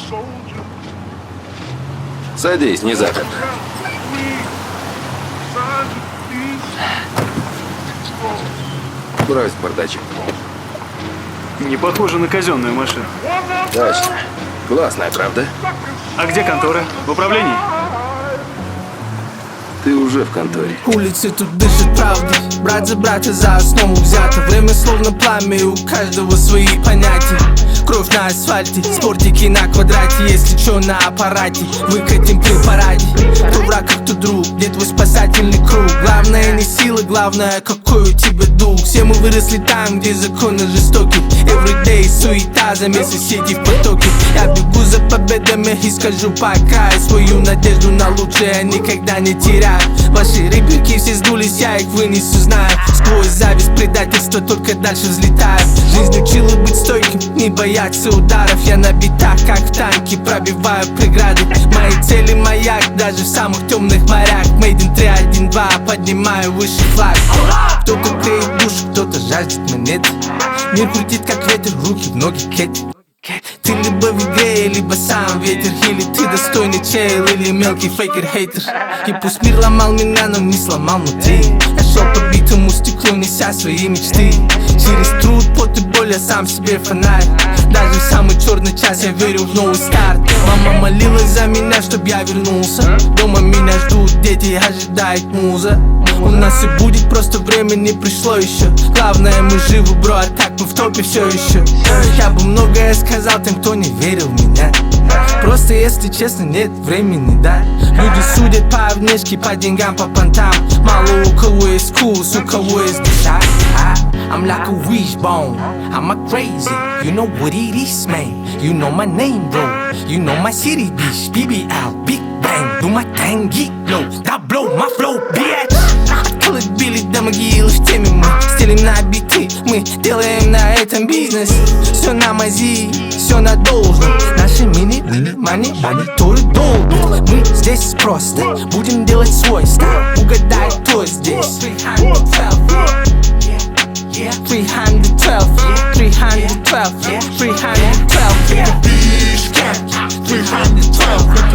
Садись, не запер. Брось бардачок. Не похоже на казенную машину. Точно. Классная, правда? А где контора? В управлении? Ты уже в конторе. Улицы тут дышат правдой. Брат за брата за основу взято. Время словно пламя, и у каждого свои понятия. Кровь на асфальте, спортики на квадрате. Если чё на аппарате, выкатим при параде. Кто враг, а кто друг, где твой спасательный круг? Главное не сила, главное какой у тебя дух. Все мы выросли там, где законы жестоки. Everyday суета, замес соседей в потоке. Я бегу за победами и скажу пока. И свою надежду на лучшее я никогда не теряю. Ваши рыбки все сдулись, я их вынесу, знаю. Сквозь зависть, предательство, только дальше взлетаю. Жизнь учила быть стойким, не бояться ударов. Я на битах, как в танке, пробиваю преграды. Мои цели маяк, даже в самых темных морях. Made in 3-1-2, поднимаю выше флаг. Кто-то клеит душу, кто-то жаждет монеты. Мир крутит как ветер, руки в ноги кети. Ты либо в игре, либо сам ветер. Или ты достойный чел, или мелкий фейкер-хейтер. И пусть мир ломал меня, но не сломал внутри. Я шел по битому стеклу, неся свои мечты. Через труд, пот и боль я сам себе фонарь. Даже в самый черный час я верю в новый старт. Мама молилась за меня, чтоб я вернулся. Дома меня ждут дети, ожидает муза. У нас и будет, просто время не пришло еще. Главное, мы живы, бро, а так мы в топе все еще. Я бы многое сказал тем, кто не верил в меня. Просто, если честно, нет времени, да. Люди судят по внешке, по деньгам, по понтам. Мало у кого есть вкус, у кого есть душа. I'm like a wishbone, I'm a crazy. You know what it is, man. You know my name, bro. You know my city, bitch. BBL, Big Bang. Do my thing, get low. That blow my flow, bitch. Колыбели до могилы в теме мы. Стелим на биты, мы делаем на этом бизнес. Все на мази, все на должном. Наши мониторы долбят. Мы здесь просто будем делать свой стайл. Угадай, кто здесь. 312, 312, 312, 312.